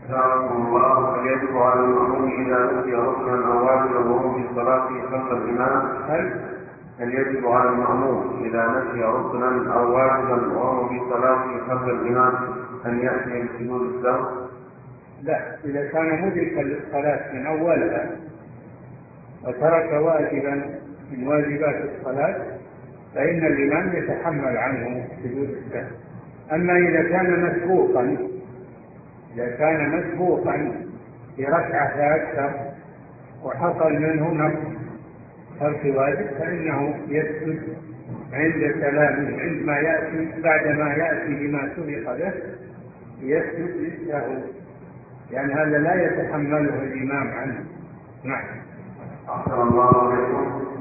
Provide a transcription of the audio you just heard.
جزاكم الله. هل يجب على المأموم إذا نسي ركنا أو واجبا وهو في صلاته خلف الإمام؟ هل يجب على المأموم إذا نسي ركنا أو واجبا وهو في صلاته خلف الإمام أن يأتي بسجود السهو؟ لا، إذا كان مدركا للصلاة من أولها وترك واجبا من واجبات الصلاة فإن الإمام يتحمل عنه سجود السهو. أما إذا كان مسبوقا في ركعة فأكثر وحصل منه نقص ترك واجب فإنه يسجد عند سلامه، عندما يأتي بعدما يأتي بما سبق به يسجد للسهو، لأن هذا لا يتحمله الإمام عنه. نعم. أحسن الله عليكم.